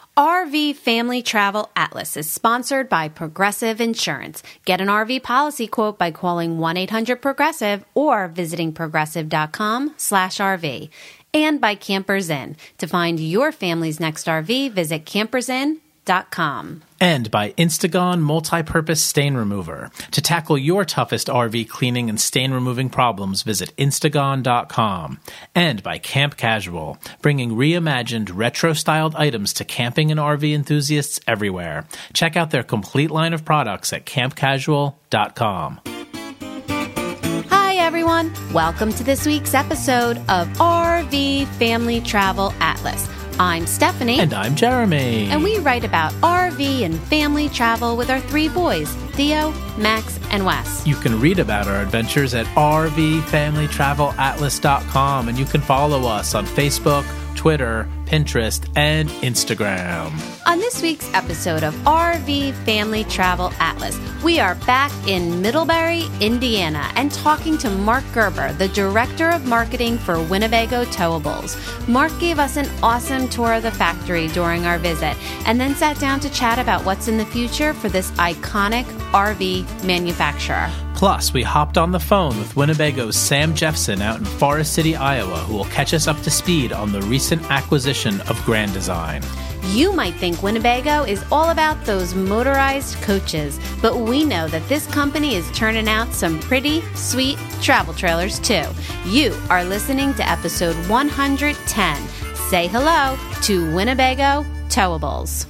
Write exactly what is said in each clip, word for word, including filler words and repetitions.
R V Family Travel Atlas is sponsored by Progressive Insurance. Get an R V policy quote by calling one eight hundred progressive or visiting progressive.com slash RV. And by Campers Inn. To find your family's next R V, visit campers inn dot com. And by Instagon Multi-Purpose Stain Remover. To tackle your toughest R V cleaning and stain removing problems, visit instagon dot com. And by Camp Casual, bringing reimagined, retro-styled items to camping and R V enthusiasts everywhere. Check out their complete line of products at camp casual dot com. Hi, everyone. Welcome to this week's episode of R V Family Travel Atlas. I'm Stephanie. And I'm Jeremy. And we write about R V and family travel with our three boys, Theo, Max, and Wes. You can read about our adventures at r v family travel atlas dot com, and you can follow us on Facebook, Twitter, Pinterest, and Instagram. On this week's episode of R V Family Travel Atlas, we are back in Middlebury, Indiana, and talking to Mark Gerber, the Director of Marketing for Winnebago Towables. Mark gave us an awesome tour of the factory during our visit, and then sat down to chat about what's in the future for this iconic R V manufacturer. Plus, we hopped on the phone with Winnebago's Sam Jeffson out in Forest City, Iowa, who will catch us up to speed on the recent acquisition of Grand Design. You might think Winnebago is all about those motorized coaches, but we know that this company is turning out some pretty sweet travel trailers too. You are listening to episode one hundred ten. Say hello to Winnebago Towables.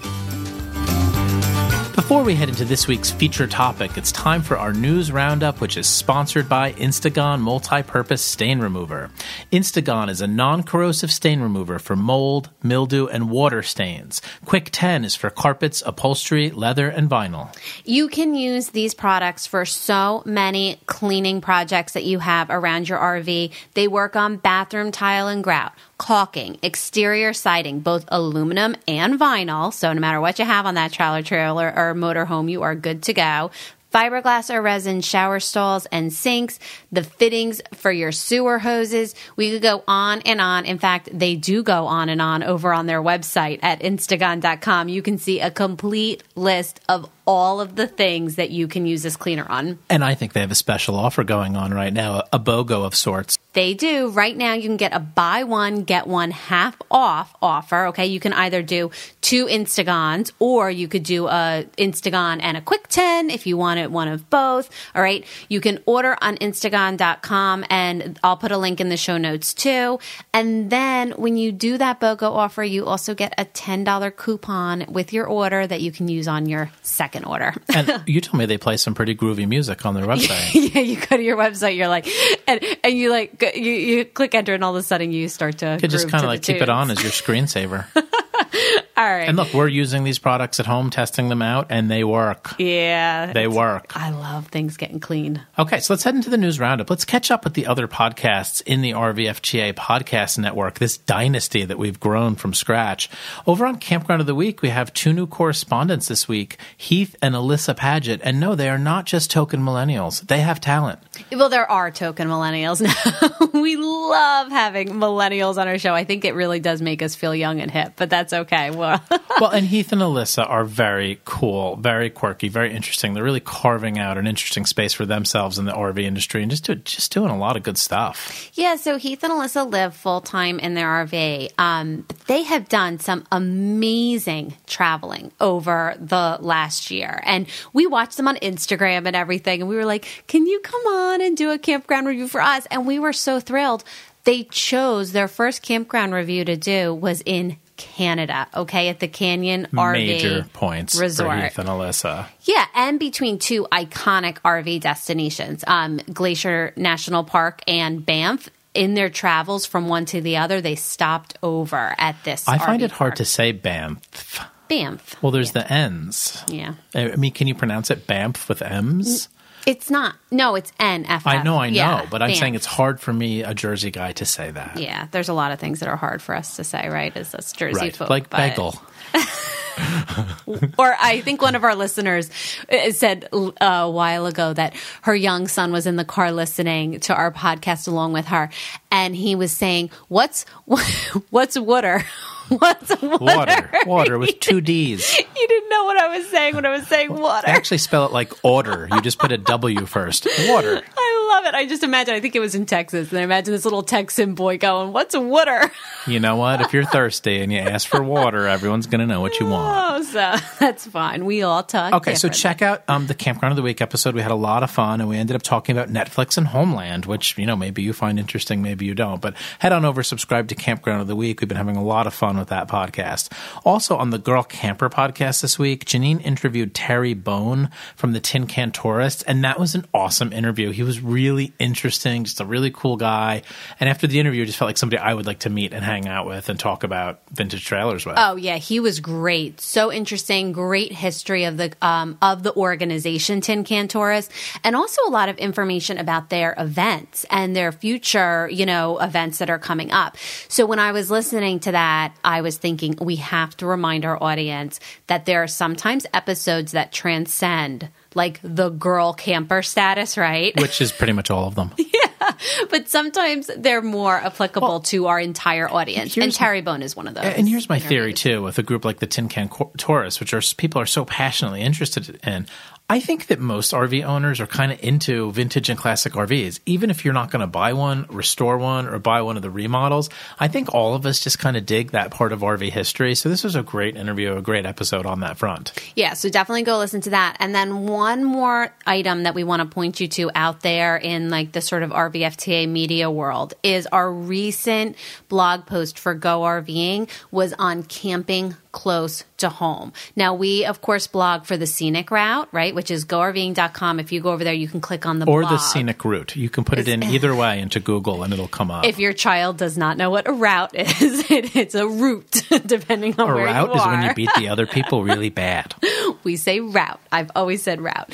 Before we head into this week's feature topic, it's time for our news roundup, which is sponsored by Instagon Multi-Purpose Stain Remover. Instagon is a non-corrosive stain remover for mold, mildew, and water stains. Quick ten is for carpets, upholstery, leather, and vinyl. You can use these products for so many cleaning projects that you have around your R V. They work on bathroom tile and grout, caulking, exterior siding, both aluminum and vinyl. So no matter what you have on that trailer trailer or motorhome, you are good to go. Fiberglass or resin shower stalls and sinks, the fittings for your sewer hoses. We could go on and on. In fact, they do go on and on over on their website at instagon dot com. You can see a complete list of all of the things that you can use this cleaner on. And I think they have a special offer going on right now, a BOGO of sorts. They do. Right now, you can get a buy one, get one half off offer. Okay, you can either do two Instagons or you could do a Instagon and a Quick ten if you wanted one of both. All right, you can order on instagon dot com and I'll put a link in the show notes too. And then when you do that BOGO offer, you also get a ten dollars coupon with your order that you can use on your second order. And you told me they play some pretty groovy music on their website. Yeah, you go to your website, you're like, and, and you like, you, you click enter and all of a sudden you start to You just kind of like keep tunes. it on as your screensaver. All right. And look, we're using these products at home, testing them out, and they work. Yeah. They work. I love things getting clean. Okay, so let's head into the news roundup. Let's catch up with the other podcasts in the R V F G A podcast network, this dynasty that we've grown from scratch. Over on Campground of the Week, we have two new correspondents this week, Heath and Alyssa Paget. And no, they are not just token millennials. They have talent. Well, there are token millennials now. We love having millennials on our show. I think it really does make us feel young and hip, but that's okay. Well, well, and Heath and Alyssa are very cool, very quirky, very interesting. They're really carving out an interesting space for themselves in the R V industry and just do, just doing a lot of good stuff. Yeah, so Heath and Alyssa live full-time in their R V. Um, but they have done some amazing traveling over the last year. And we watched them on Instagram and everything, and we were like, can you come on and do a campground review for us? And we were so thrilled. They chose their first campground review to do was in Canada, okay, at the Canyon R V Major points Resort. for Heath and Alyssa. Yeah, and between two iconic R V destinations, um, Glacier National Park and Banff. In their travels from one to the other, they stopped over at this I find R V it hard park. to say Banff. Banff. Well, there's yeah. the N's. Yeah. I mean, can you pronounce it Banff with M's? It's not. No, it's N F F. I know, I know, yeah, but I'm Banff. saying it's hard for me, a Jersey guy, to say that. Yeah, there's a lot of things that are hard for us to say, right, as us Jersey Right, folk. like but- bagel. Or I think one of our listeners said uh, a while ago that her young son was in the car listening to our podcast along with her, and he was saying, "What's what's water? What's water? Water. Water with two D's. You didn't know what I was saying when I was saying water. I actually spell it like order. You just put a W first. Water. I love it. I just imagine, I think it was in Texas, and I imagine this little Texan boy going, what's a water? You know what? If you're thirsty and you ask for water, everyone's going to know what you want. Oh, so that's fine. We all talk Okay, so check out um, the Campground of the Week episode. We had a lot of fun, and we ended up talking about Netflix and Homeland, which, you know, maybe you find interesting, maybe you don't. But head on over, subscribe to Campground of the Week. We've been having a lot of fun with that podcast. Also, on the Girl Camper podcast this week, Janine interviewed Terry Bone from the Tin Can Tourists, and that was an awesome interview. He was really interesting, just a really cool guy. And after the interview, I just felt like somebody I would like to meet and hang out with and talk about vintage trailers with. Oh, yeah. He was great. So interesting. Great history of the um, of the organization, Tin Can Tourists, and also a lot of information about their events and their future, you know, events that are coming up. So when I was listening to that, I was thinking we have to remind our audience that there are sometimes episodes that transcend like the girl camper status, right? Which is pretty much all of them. Yeah, but sometimes they're more applicable well, to our entire audience. And Terry Bone is one of those. And here's my theory, too, with a group like the Tin Can Tourists, which are people are so passionately interested in. I think that most R V owners are kind of into vintage and classic R Vs. Even if you're not going to buy one, restore one, or buy one of the remodels, I think all of us just kind of dig that part of R V history. So this was a great interview, a great episode on that front. Yeah, so definitely go listen to that. And then one more item that we want to point you to out there in like the sort of R V F T A media world is our recent blog post for GoRVing was on camping close to home. Now, we, of course, blog for the scenic route, right, which is go R V ing dot com. If you go over there, you can click on the or blog. the scenic route. You can put it's, it in either way into Google, and it'll come up. If your child does not know what a route is, it, it's a route, depending on a where you are. A route is when you beat the other people really bad. We say route. I've always said route.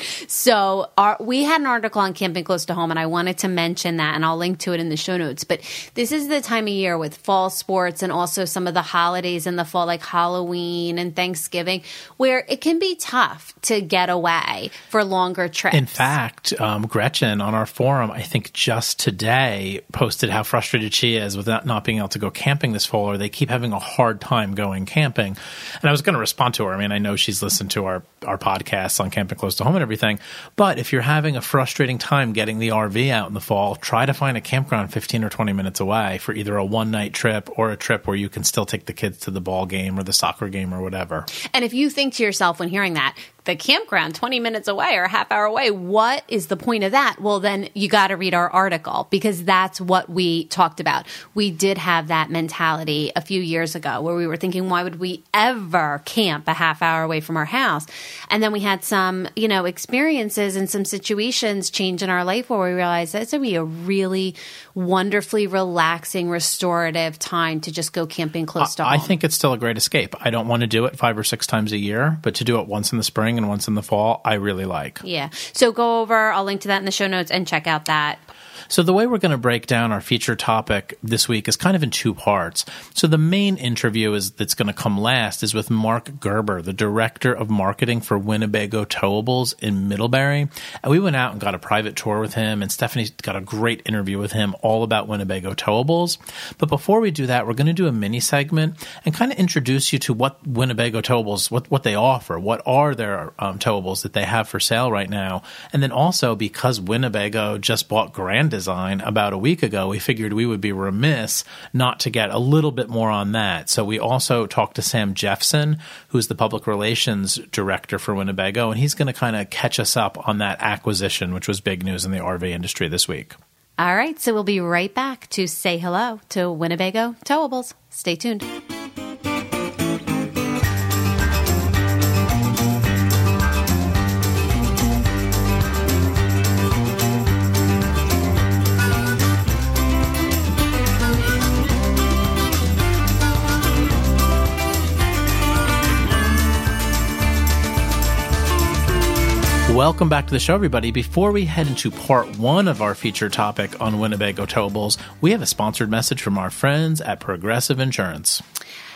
So our, we had an article on camping close to home, and I wanted to mention that, and I'll link to it in the show notes. But this is the time of year with fall sports and also some of the holidays in the fall, like Halloween and Thanksgiving, where it can be tough to get away for longer trips. In fact, um, Gretchen on our forum, I think just today, posted how frustrated she is with not, not being able to go camping this fall, or they keep having a hard time going camping. And I was going to respond to her. I mean, I know she's listened to our, our podcasts on camping close to home and everything. But if you're having a frustrating time getting the R V out in the fall, try to find a campground fifteen or twenty minutes away for either a one-night trip or a trip where you can still take the kids to the ball game or the soccer game or whatever. And if you think to yourself when hearing that, the campground twenty minutes away or a half hour away, what is the point of that? Well, then you got to read our article, because that's what we talked about. We did have that mentality a few years ago where we were thinking, why would we ever camp a half hour away from our house? And then we had some, you know, experiences and some situations change in our life where we realized that's going to be a really wonderfully relaxing, restorative time to just go camping close to home. I think it's still a great escape. I don't want to do it five or six times a year, but to do it once in the spring and once in the fall, I really like. Yeah. So go over, I'll link to that in the show notes, and check out that. So the way we're going to break down our feature topic this week is kind of in two parts. So the main interview is that's going to come last is with Mark Gerber, the Director of Marketing for Winnebago Towables in Middlebury. And we went out and got a private tour with him, and Stephanie got a great interview with him all about Winnebago Towables. But before we do that, we're going to do a mini segment and kind of introduce you to what Winnebago Towables, what, what they offer, what are their um, towables that they have for sale right now. And then also, because Winnebago just bought Grand Design about a week ago, we figured we would be remiss not to get a little bit more on that. So we also talked to Sam Jeffson, who's the public relations director for Winnebago, and he's going to kind of catch us up on that acquisition, which was big news in the R V industry this week. All right, so we'll be right back to say hello to Winnebago Towables. Stay tuned. Welcome back to the show, everybody. Before we head into part one of our feature topic on Winnebago Towables, we have a sponsored message from our friends at Progressive Insurance.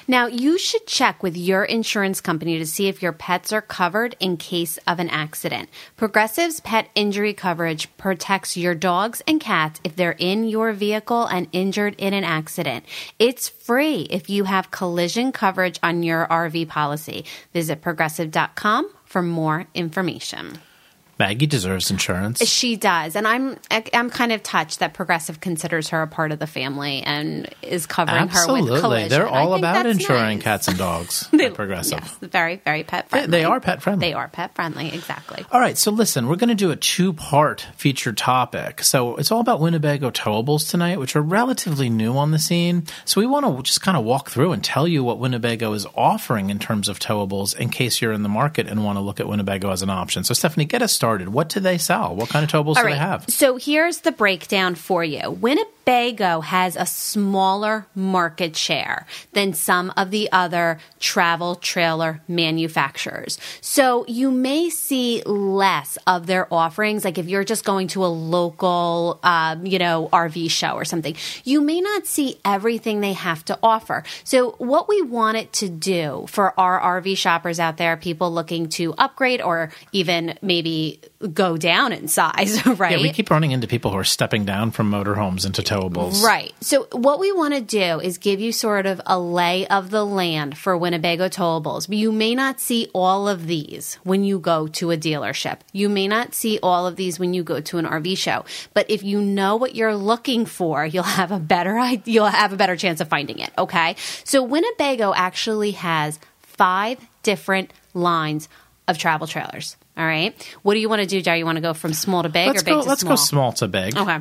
Now, you should check with your insurance company to see if your pets are covered in case of an accident. Progressive's pet injury coverage protects your dogs and cats if they're in your vehicle and injured in an accident. It's free if you have collision coverage on your R V policy. Visit progressive dot com for more information. Maggie deserves insurance. She does, and I'm I'm kind of touched that Progressive considers her a part of the family and is covering Absolutely. her with collision. They're all about insuring nice. cats and dogs. they, at Progressive. Yes, very, very pet friendly. They, they are pet friendly. They are pet friendly, exactly. All right, so listen, we're going to do a two-part featured topic. So it's all about Winnebago towables tonight, which are relatively new on the scene. So we want to just kind of walk through and tell you what Winnebago is offering in terms of towables in case you're in the market and want to look at Winnebago as an option. So Stephanie, get us started. What do they sell? What kind of towables All do right. they have? So here's the breakdown for you. Winnebago has a smaller market share than some of the other travel trailer manufacturers. So you may see less of their offerings. Like if you're just going to a local, um, you know, R V show or something, you may not see everything they have to offer. So what we wanted to do for our R V shoppers out there, people looking to upgrade or even maybe go down in size, right? Yeah, we keep running into people who are stepping down from motorhomes into towables. Right. So what we want to do is give you sort of a lay of the land for Winnebago towables. You may not see all of these when you go to a dealership. You may not see all of these when you go to an R V show. But if you know what you're looking for, you'll have a better you'll have a better chance of finding it, okay? So Winnebago actually has five different lines of travel trailers. All right. What do you want to do, Jerry? You want to go from small to big Let's or big go, to let's small? Let's go small to big. Okay.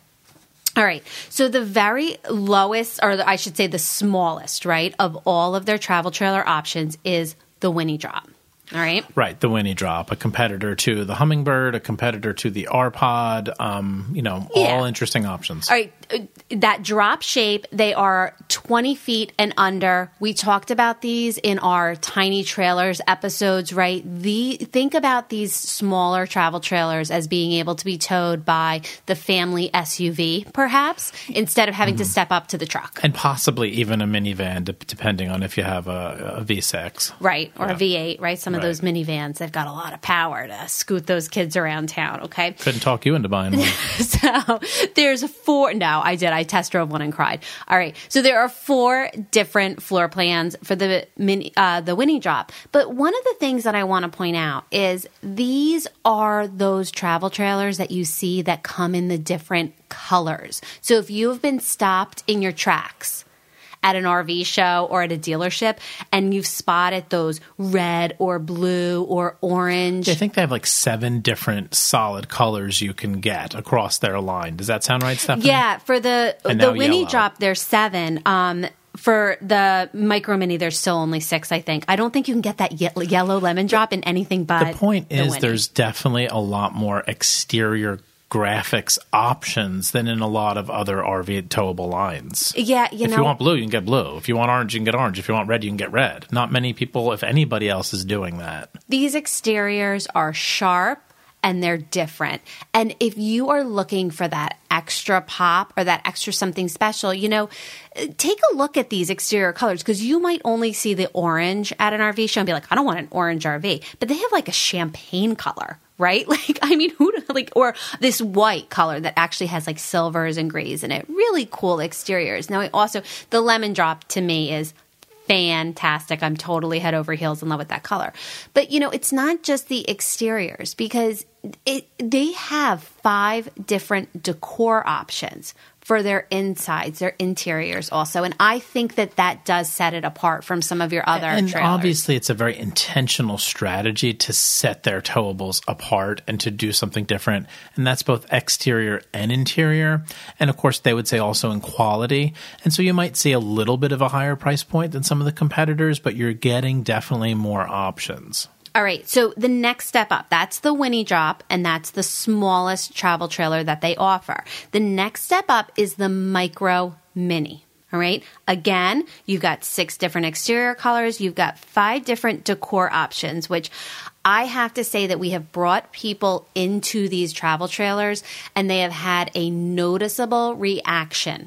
All right. So the very lowest, or I should say the smallest, right, of all of their travel trailer options is the Winnie Drop. All right. Right, the Winnie Drop, a competitor to the Hummingbird, a competitor to the R-Pod, um, you know, all Yeah. interesting options. All right. uh, That drop shape, they are twenty feet and under. We talked about these in our tiny trailers episodes, right? The think about these smaller travel trailers as being able to be towed by the family S U V, perhaps, instead of having Mm-hmm. to step up to the truck. And possibly even a minivan, de- depending on if you have a, a V six. Right, or Yeah. a V eight, right? Some of Right. those minivans, they've got a lot of power to scoot those kids around town, okay? Couldn't talk you into buying one. So there's four. No, I did. I test drove one and cried. All right. So there are four different floor plans for the mini, uh, the Winnie Drop. But one of the things that I want to point out is these are those travel trailers that you see that come in the different colors. So if you have been stopped in your tracks at an R V show or at a dealership and you've spotted those red or blue or orange. I think they have like seven different solid colors you can get across their line. Does that sound right, Stephanie? Yeah, for the And the now Winnie yellow. Drop, there's seven. Um, for the Micro Mini, there's still only six, I think. I don't think you can get that ye- yellow lemon drop in anything but The point the is Winnie. there's definitely a lot more exterior graphics options than in a lot of other R V towable lines. Yeah, you if know. you want blue, you can get blue. If you want orange, you can get orange. If you want red, you can get red. Not many people, if anybody else, is doing that. These exteriors are sharp and they're different. And if you are looking for that extra pop or that extra something special, you know, take a look at these exterior colors because you might only see the orange at an R V show and be like, I don't want an orange R V. But they have like a champagne color, right? Like, I mean, who, like, or this white color that actually has like silvers and grays in it. Really cool exteriors. Now, also, the lemon drop to me is fantastic. I'm totally head over heels in love with that color. But, you know, it's not just the exteriors because it, they have five different decor options for their insides, their interiors also. And I think that that does set it apart from some of your other And trailers. obviously, it's a very intentional strategy to set their towables apart and to do something different. And that's both exterior and interior. And of course, they would say also in quality. And so you might see a little bit of a higher price point than some of the competitors, but you're getting definitely more options. All right, so the next step up, that's the Winnie Drop, and that's the smallest travel trailer that they offer. The next step up is the Micro Mini. All right. Again, you've got six different exterior colors. You've got five different decor options, which I have to say that we have brought people into these travel trailers and they have had a noticeable reaction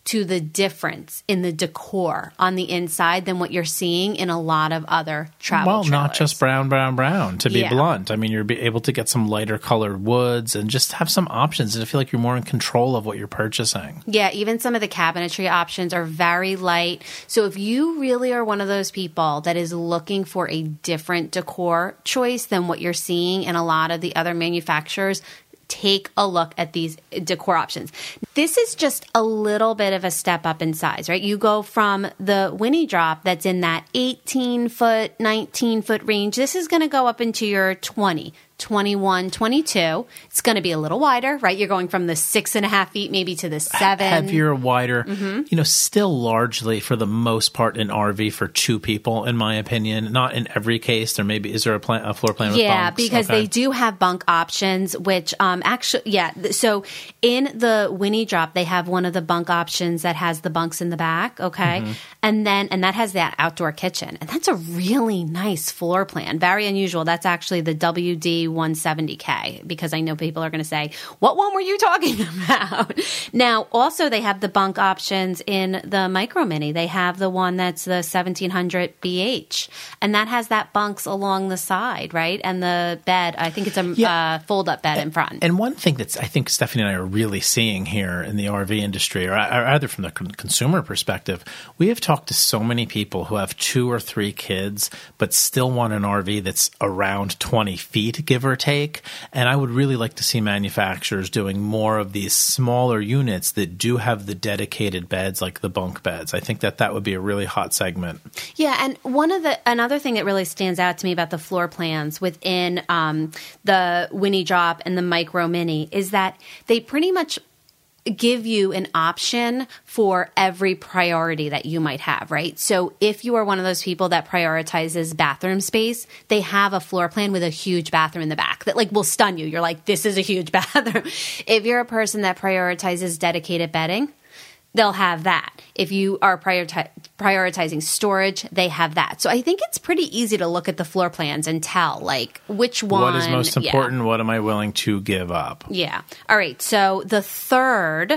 to the difference in the decor on the inside than what you're seeing in a lot of other travel Well, trailers. not just brown, brown, brown, to be Yeah. blunt. I mean, you're be able to get some lighter colored woods and just have some options and feel like you're more in control of what you're purchasing. Yeah, even some of the cabinetry options are very light. So if you really are one of those people that is looking for a different decor choice than what you're seeing in a lot of the other manufacturers, take a look at these decor options. This is just a little bit of a step up in size, right? You go from the Winnie Drop that's in that eighteen foot, nineteen foot range. This is going to go up into your twenty, twenty-one, twenty-two. It's going to be a little wider, right? You're going from the six and a half feet maybe to the seven. Heavier, wider, mm-hmm. you know, still largely for the most part an R V for two people, in my opinion. Not in every case. There may be, is there a, plan, a floor plan with yeah, bunks? because Okay. they do have bunk options, which um actually, yeah. th- So in the Winnie Drop, they have one of the bunk options that has the bunks in the back, okay? Mm-hmm. And then, and that has that outdoor kitchen. And that's a really nice floor plan. Very unusual. That's actually the W D one seventy K, because I know people are going to say, what one were you talking about? Now, also they have the bunk options in the Micro Mini. They have the one that's the seventeen hundred B H, and that has that bunks along the side, right? And the bed, I think it's a Yeah. uh, fold-up bed in front. And one thing that's, I think Stephanie and I are really seeing here in the R V industry, or either from the con- consumer perspective, we have talked to so many people who have two or three kids, but still want an R V that's around twenty feet, give or take. And I would really like to see manufacturers doing more of these smaller units that do have the dedicated beds, like the bunk beds. I think that that would be a really hot segment. Yeah, and one of the another thing that really stands out to me about the floor plans within um, the Winnie Drop and the Micro Mini is that they pretty much give you an option for every priority that you might have, right? So if you are one of those people that prioritizes bathroom space, they have a floor plan with a huge bathroom in the back that like will stun you. You're like, this is a huge bathroom. If you're a person that prioritizes dedicated bedding, they'll have that. If you are prioriti- prioritizing storage, they have that. So I think it's pretty easy to look at the floor plans and tell like which one. What is most yeah. important? What am I willing to give up? Yeah. All right. So the third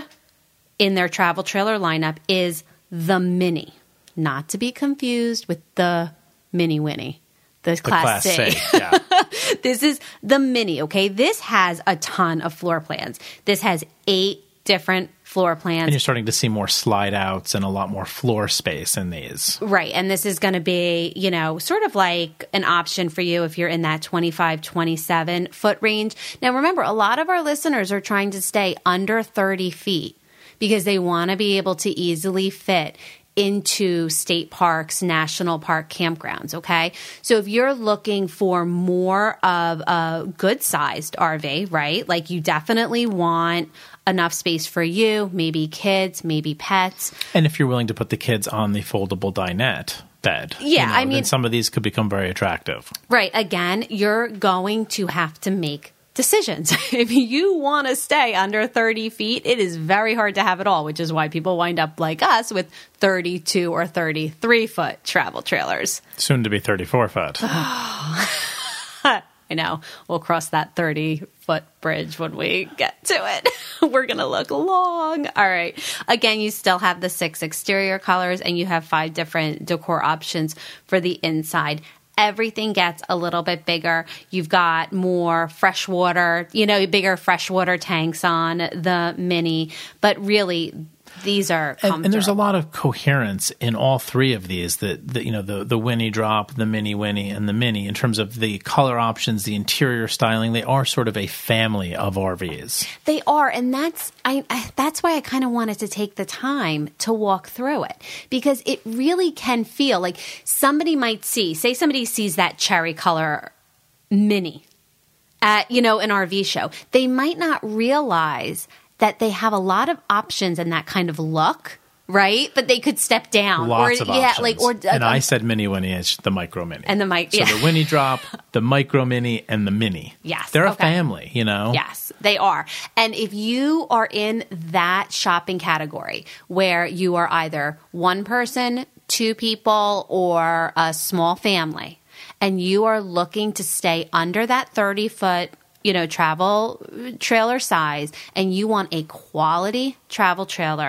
in their travel trailer lineup is the Mini, not to be confused with the Mini Winnie, the, The Class, Class C. C, yeah. This is the Mini, okay? This has a ton of floor plans. This has eight different floor plans. And you're starting to see more slide outs and a lot more floor space in these. Right. And this is going to be, you know, sort of like an option for you if you're in that twenty-five, twenty-seven foot range. Now, remember, a lot of our listeners are trying to stay under thirty feet because they want to be able to easily fit into state parks, national park campgrounds, okay? So if you're looking for more of a good-sized R V, right, like you definitely want enough space for you, maybe kids, maybe pets. And if you're willing to put the kids on the foldable dinette bed, Yeah, you know, I mean- then some of these could become very attractive. Right. Again, you're going to have to make decisions. If you want to stay under thirty feet, it is very hard to have it all, which is why people wind up like us with thirty-two or thirty-three foot travel trailers. Soon to be thirty-four foot. I know. We'll cross that thirty foot bridge when we get to it. We're going to look long. All right. Again, you still have the six exterior colors and you have five different decor options for the inside. Everything gets a little bit bigger. You've got more freshwater, you know, bigger freshwater tanks on the Mini, but really these are comfortable. And, and there's a lot of coherence in all three of these, that the, you know, the, the Winnie Drop, the Mini Winnie, and the Mini, in terms of the color options, the interior styling. They are sort of a family of R Vs. They are, and that's I, I that's why I kind of wanted to take the time to walk through it, because it really can feel like somebody might see, say somebody sees that cherry color Mini at, you know, an R V show. They might not realize that they have a lot of options in that kind of look, right? But they could step down. Lots or, of yeah, options. Like, or, and uh, I said Mini Winnie, it's the Micro Mini. And the mic, So yeah. the Winnie Drop, the Micro Mini, and the Mini. Yes, They're a okay. family, you know? Yes, they are. And if you are in that shopping category where you are either one person, two people, or a small family, and you are looking to stay under that thirty foot, you know, travel trailer size, and you want a quality travel trailer,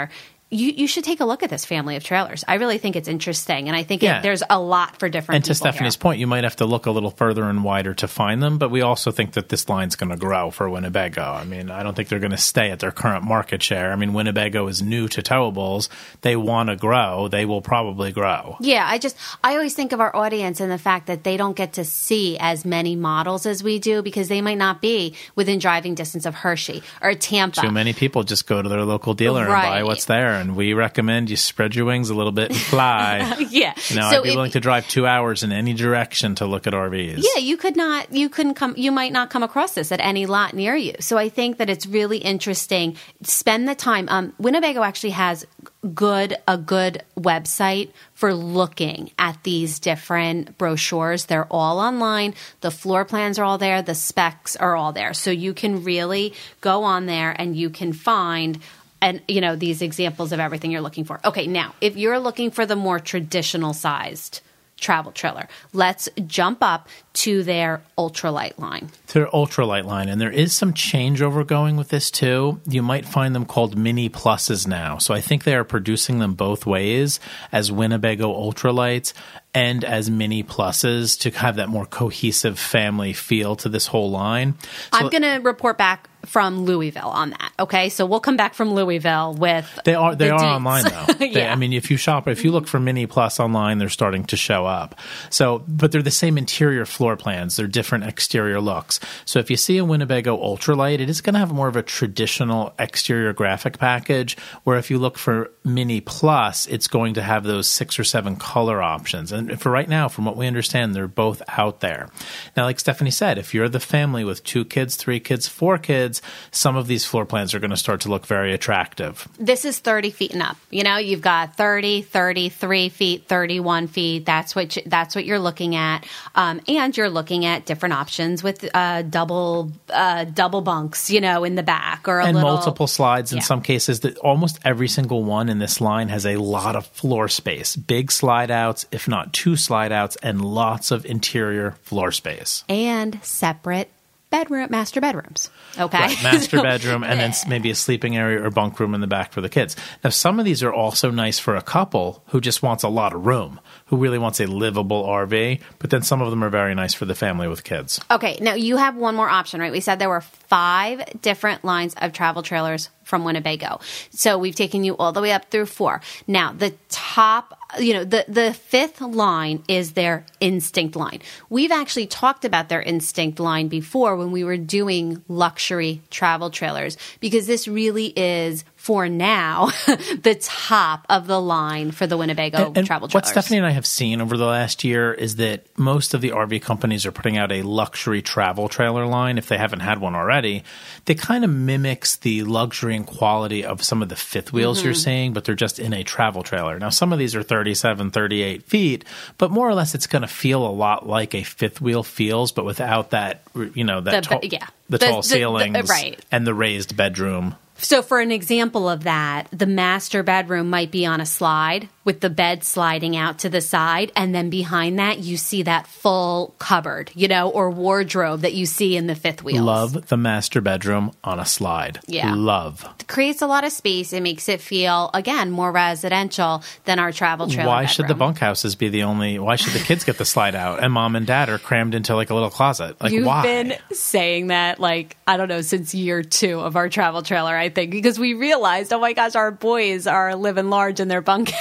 you, you should take a look at this family of trailers. I really think it's interesting, and I think Yeah. it, there's a lot for different And to people Stephanie's here. point, you might have to look a little further and wider to find them, but we also think that this line's going to grow for Winnebago. I mean, I don't think they're going to stay at their current market share. I mean, Winnebago is new to towables. They want to grow. They will probably grow. Yeah, I just I always think of our audience and the fact that they don't get to see as many models as we do because they might not be within driving distance of Hershey or Tampa. Too many people just go to their local dealer Right. and buy what's there, and we recommend you spread your wings a little bit and fly. Yeah. You know, So I'd be if- willing to drive two hours in any direction to look at R Vs. Yeah, you could not, you couldn't come, you might not come across this at any lot near you. So I think that it's really interesting. Spend the time. Um, Winnebago actually has good, a good website for looking at these different brochures. They're all online. The floor plans are all there. The specs are all there. So you can really go on there and you can find and, you know, these examples of everything you're looking for. Okay, now, if you're looking for the more traditional sized travel trailer, let's jump up to their ultralight line. To their ultralight line. And there is some changeover going with this too. You might find them called Mini Pluses now. So I think they are producing them both ways, as Winnebago ultralights and as Mini Pluses, to have that more cohesive family feel to this whole line. So I'm going to report back from Louisville on that. Okay, so we'll come back from Louisville with They are they the are deets. online though. They, Yeah. I mean, if you shop, if you look for Mini Plus online, they're starting to show up. So, but they're the same interior floor plans. They're different exterior looks. So, if you see a Winnebago ultralight, it is going to have more of a traditional exterior graphic package. Where if you look for Mini Plus, it's going to have those six or seven color options. And for right now, from what we understand, they're both out there. Now, like Stephanie said, if you're the family with two kids, three kids, four kids, some of these floor plans are going to start to look very attractive. This is thirty feet and up. You know, you've got thirty, thirty-three feet, thirty-one feet. That's what you, that's what you're looking at, um, and you're looking at different options with uh, double uh, double bunks. You know, in the back or a and little multiple slides in Yeah. some cases. That almost every single one in this line has a lot of floor space, big slide outs, if not two slide outs, and lots of interior floor space. and separate bedroom master bedrooms. Okay, Right, master So- bedroom, and then s- maybe a sleeping area or bunk room in the back for the kids. Now, some of these are also nice for a couple who just wants a lot of room, who really wants a livable R V, but then some of them are very nice for the family with kids. Okay, now you have one more option, right? We said there were five different lines of travel trailers from Winnebago. So we've taken you all the way up through four. Now, the top, you know, the, the fifth line is their Instinct line. We've actually talked about their Instinct line before when we were doing luxury travel trailers, because this really is, for now, the top of the line for the Winnebago And- and travel what trailers. Stephanie and I have seen over the last year is that most of the R V companies are putting out a luxury travel trailer line. If they haven't had one already, they kind of mimics the luxury and quality of some of the fifth wheels Mm-hmm. you're seeing, but they're just in a travel trailer. Now, some of these are thirty-seven, thirty-eight feet, but more or less it's going to feel a lot like a fifth wheel feels, but without that, you know, that The- tall, yeah. the The- tall the- the- ceilings right. and the raised bedroom. So for an example of that, the master bedroom might be on a slide with the bed sliding out to the side, and then behind that you see that full cupboard, you know, or wardrobe that you see in the fifth wheels. Love the master bedroom on a slide. Yeah. Love. It creates a lot of space. It makes it feel, again, more residential than our travel trailer Why should the bedroom. bunkhouses be the only? Why should the kids get the slide out and mom and dad are crammed into like a little closet? Like You've why? been saying that, like, I don't know, since year two of our travel trailer, I think, because we realized, oh my gosh, our boys are living large in their bunk.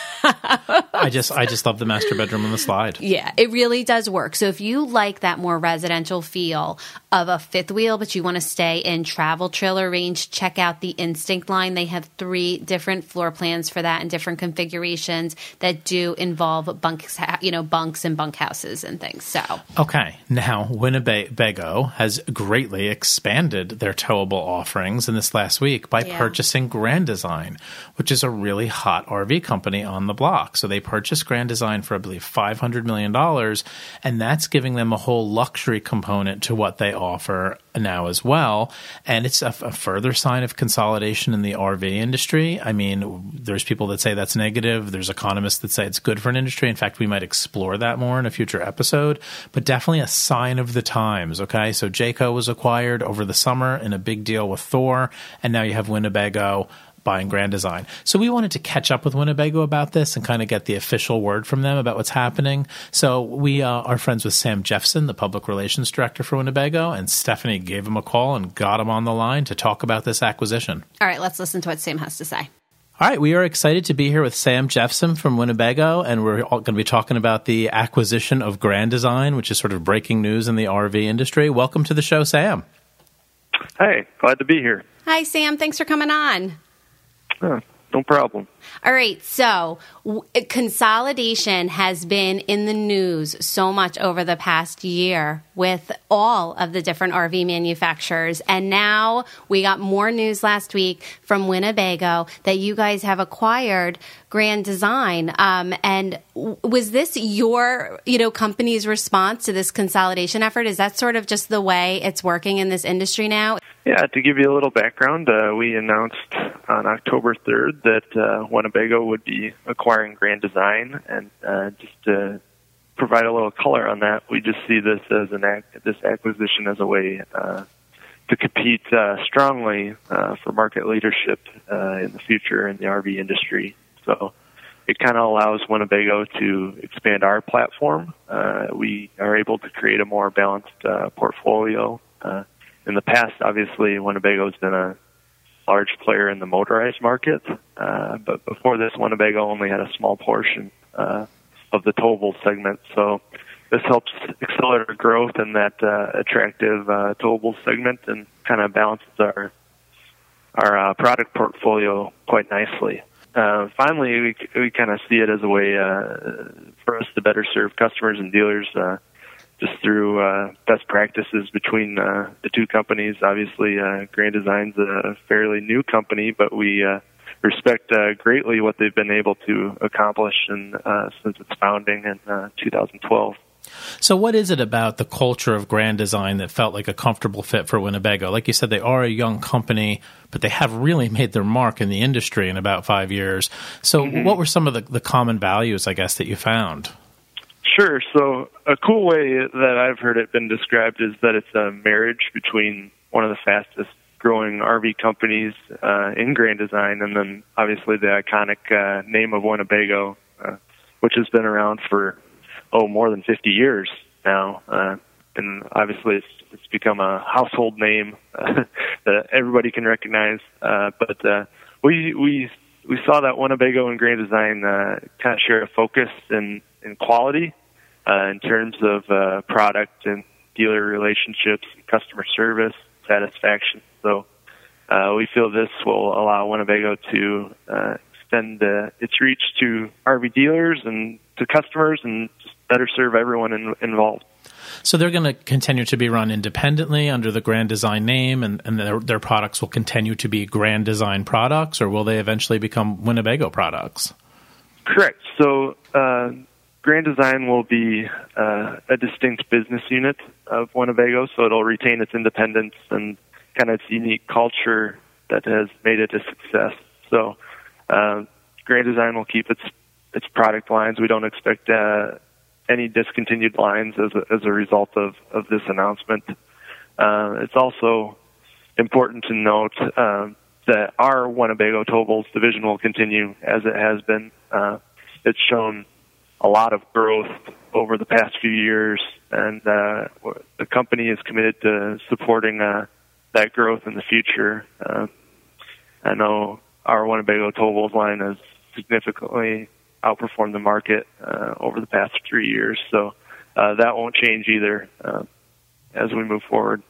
I just I just love the master bedroom on the slide. Yeah, it really does work. So if you like that more residential feel of a fifth wheel, but you want to stay in travel trailer range, check out the Instinct line. They have three different floor plans for that and different configurations that do involve bunks, you know, bunks and bunkhouses and things. So Okay, now Winnebago has greatly expanded their towable offerings in this last week by Yeah. purchasing Grand Design, which is a really hot R V company on the block. So they purchased Grand Design for, I believe, five hundred million dollars, and that's giving them a whole luxury component to what they offer now as well. And it's a, a further sign of consolidation in the R V industry. I mean, there's people that say that's negative. There's economists that say it's good for an industry. In fact, we might explore that more in a future episode, but definitely a sign of the times. Okay. So Jayco was acquired over the summer in a big deal with Thor, and now you have Winnebago buying Grand Design. So we wanted to catch up with Winnebago about this and kind of get the official word from them about what's happening. So we uh, are friends with Sam Jeffson, the public relations director for Winnebago, and Stephanie gave him a call and got him on the line to talk about this acquisition. All right, let's listen to what Sam has to say. All right, we are excited to be here with Sam Jeffson from Winnebago, and we're all going to be talking about the acquisition of Grand Design, which is sort of breaking news in the R V industry. Welcome to the show, Sam. Hey, glad to be here. Hi, Sam. Thanks for coming on. Uh, no problem. All right, so w- consolidation has been in the news so much over the past year with all of the different R V manufacturers. And now we got more news last week from Winnebago that you guys have acquired Grand Design. Um, and w- was this your, you know, company's response to this consolidation effort? Is that sort of just the way it's working in this industry now? Yeah, to give you a little background, uh, we announced on October third that uh, Winnebago would be acquiring Grand Design, and uh, just to provide a little color on that, we just see this as an ac- this acquisition as a way uh, to compete uh, strongly uh, for market leadership uh, in the future in the R V industry. So it kind of allows Winnebago to expand our platform. Uh, we are able to create a more balanced uh, portfolio. Uh, in the past, obviously, Winnebago's been a large player in the motorized market, uh, but before this, Winnebago only had a small portion uh, of the towable segment. So this helps accelerate our growth in that uh, attractive uh, towable segment and kind of balances our our uh, product portfolio quite nicely. Uh, finally, we we kind of see it as a way uh, for us to better serve customers and dealers uh, just through uh, best practices between uh, the two companies. Obviously, uh, Grand Design's a fairly new company, but we uh, respect uh, greatly what they've been able to accomplish in, uh, since its founding in uh, two thousand twelve. So what is it about the culture of Grand Design that felt like a comfortable fit for Winnebago? Like you said, they are a young company, but they have really made their mark in the industry in about five years. So mm-hmm. what were some of the, the common values, I guess, that you found? Sure. So a cool way that I've heard it been described is that it's a marriage between one of the fastest growing R V companies uh, in Grand Design and then obviously the iconic uh, name of Winnebago, uh, which has been around for, oh, more than fifty years now. Uh, and obviously it's, it's become a household name uh, that everybody can recognize. Uh, but uh, we we we saw that Winnebago and Grand Design uh, kind of share a focus in, in quality uh, in terms of uh, product and dealer relationships, customer service, satisfaction. So uh, we feel this will allow Winnebago to uh, extend uh, its reach to R V dealers and to customers and just better serve everyone in, involved. So they're going to continue to be run independently under the Grand Design name, and, and their, their products will continue to be Grand Design products, or will they eventually become Winnebago products? Correct. So uh, Grand Design will be uh, a distinct business unit of Winnebago, so it'll retain its independence and kind of its unique culture that has made it a success. So uh, Grand Design will keep its its product lines. We don't expect uh, any discontinued lines as a, as a result of, of this announcement. Uh, it's also important to note uh, that our Winnebago Towables division will continue as it has been. Uh, it's shown a lot of growth over the past few years, and uh, the company is committed to supporting uh, that growth in the future. Uh, I know our Winnebago Towables line has significantly outperformed the market uh, over the past three years, so uh, that won't change either uh, as we move forward.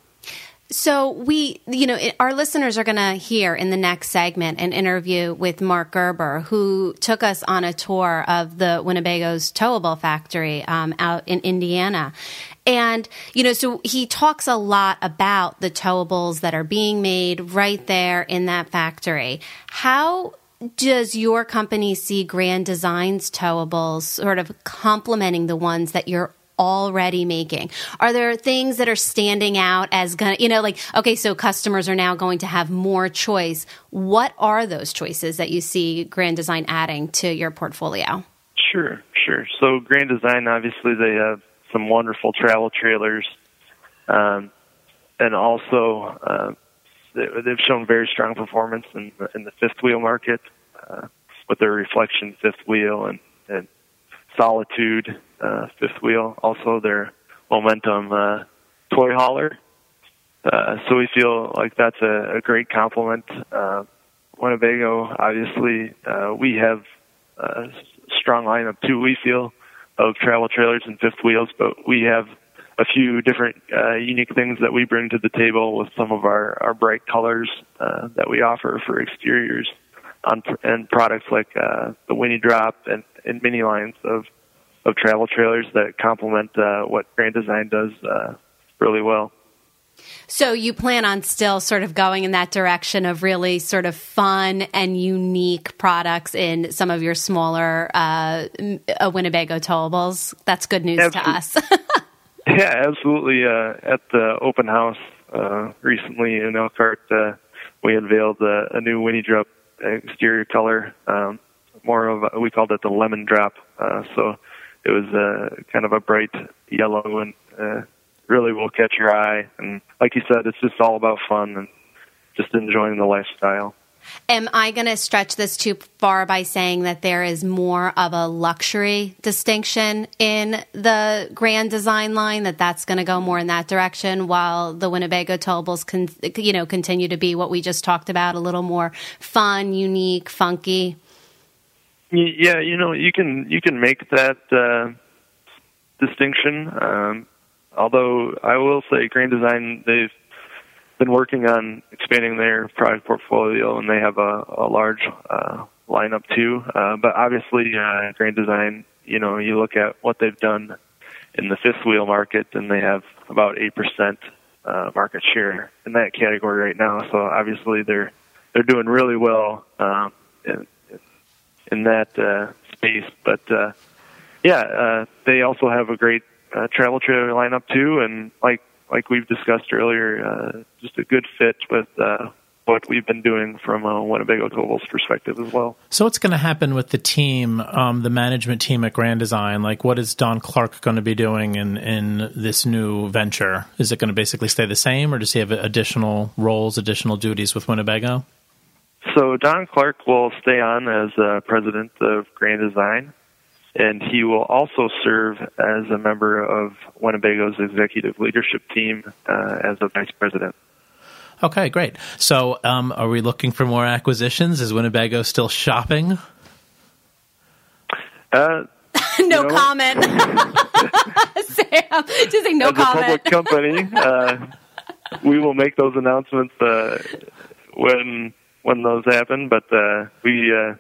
So we, you know, it, our listeners are going to hear in the next segment an interview with Mark Gerber, who took us on a tour of the Winnebago's towable factory um, out in Indiana. And, you know, so he talks a lot about the towables that are being made right there in that factory. How does your company see Grand Design's towables sort of complementing the ones that you're already making? Are there things that are standing out as gonna, you know, like, okay, so customers are now going to have more choice. What are those choices that you see Grand Design adding to your portfolio? Sure, sure. So Grand Design, obviously, they have some wonderful travel trailers, um, and also uh, they've shown very strong performance in the, in the fifth wheel market uh, with their Reflection fifth wheel and, and Solitude uh, fifth wheel, also their Momentum uh, toy hauler. Uh, so we feel like that's a, a great complement. Uh, Winnebago, obviously, uh, we have a strong lineup too, we feel, of travel trailers and fifth wheels, but we have a few different uh, unique things that we bring to the table with some of our, our bright colors uh, that we offer for exteriors on and products like uh, the Winnie Drop and, and mini lines of, of travel trailers that complement uh, what Grand Design does uh, really well. So you plan on still sort of going in that direction of really sort of fun and unique products in some of your smaller uh, Winnebago towables? That's good news Absolutely. to us. Yeah, absolutely. Uh, at the open house uh, recently in Elkhart, uh, we unveiled uh, a new Winnie Drop exterior color, um, more of a, we called it the Lemon Drop. Uh, so it was uh, kind of a bright yellow and uh, really will catch your eye. And like you said, it's just all about fun and just enjoying the lifestyle. Am I going to stretch this too far by saying that there is more of a luxury distinction in the Grand Design line, that that's going to go more in that direction, while the Winnebago towables can, you know, continue to be what we just talked about, a little more fun, unique, funky? Yeah, you know, you can you can make that uh, distinction. Um, although I will say, Grand Design, they've been working on expanding their product portfolio, and they have a, a large uh, lineup too. Uh, but obviously, uh, Grand Design, you know, you look at what they've done in the fifth wheel market, and they have about eight percent uh, market share in that category right now. So obviously, they're they're doing really well um, in, in that uh, space. But uh, yeah, uh, they also have a great uh, travel trailer lineup too, and like. Like we've discussed earlier, uh, just a good fit with uh, what we've been doing from a Winnebago Towables perspective as well. So what's going to happen with the team, um, the management team at Grand Design? Like, what is Don Clark going to be doing in, in this new venture? Is it going to basically stay the same, or does he have additional roles, additional duties with Winnebago? So Don Clark will stay on as uh, president of Grand Design, and he will also serve as a member of Winnebago's executive leadership team uh, as a vice president. Okay, great. So um, are we looking for more acquisitions? Is Winnebago still shopping? Uh, no know, comment. Sam, just say no as comment. As a public company, uh, we will make those announcements uh, when when those happen, but uh, we... Uh,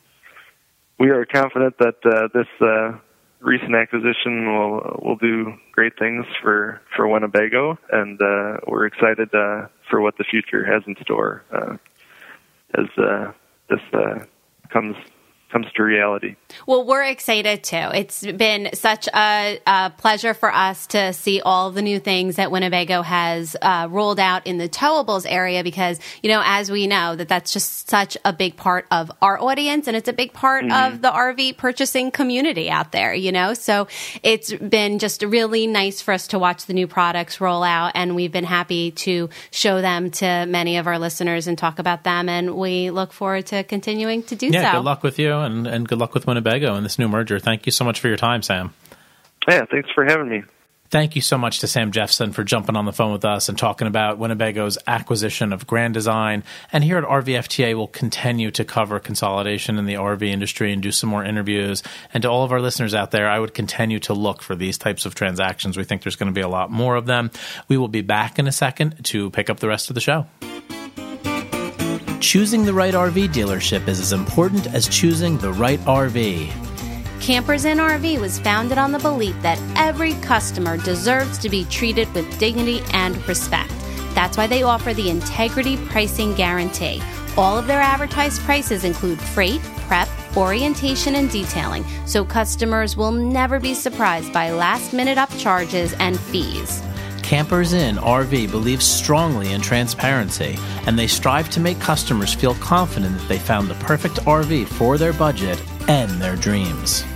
We are confident that uh, this uh, recent acquisition will will do great things for, for Winnebago, and uh, we're excited uh, for what the future has in store uh, as uh, this uh, comes comes to reality. Well, we're excited too. It's been such a, a pleasure for us to see all the new things that Winnebago has uh, rolled out in the towables area, because, you know, as we know, that that's just such a big part of our audience, and it's a big part mm-hmm. of the R V purchasing community out there, you know? So it's been just really nice for us to watch the new products roll out, and we've been happy to show them to many of our listeners and talk about them, and we look forward to continuing to do yeah, so. Yeah, good luck with you. And, and good luck with Winnebago and this new merger. Thank you so much for your time, Sam. Yeah, thanks for having me. Thank you so much to Sam Jeffson for jumping on the phone with us and talking about Winnebago's acquisition of Grand Design. And here at R V F T A, we'll continue to cover consolidation in the R V industry and do some more interviews. And to all of our listeners out there, I would continue to look for these types of transactions. We think there's going to be a lot more of them. We will be back in a second to pick up the rest of the show. Choosing the right R V dealership is as important as choosing the right R V. Campers Inn R V was founded on the belief that every customer deserves to be treated with dignity and respect. That's why they offer the Integrity Pricing Guarantee. All of their advertised prices include freight, prep, orientation, and detailing, so customers will never be surprised by last-minute upcharges and fees. Campers Inn R V believes strongly in transparency, and they strive to make customers feel confident that they found the perfect R V for their budget and their dreams.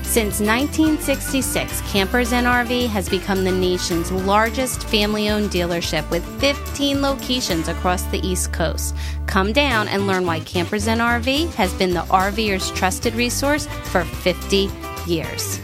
Since nineteen sixty-six, Campers and R V has become the nation's largest family-owned dealership with fifteen locations across the East Coast. Come down and learn why Campers and R V has been the RVer's trusted resource for fifty years.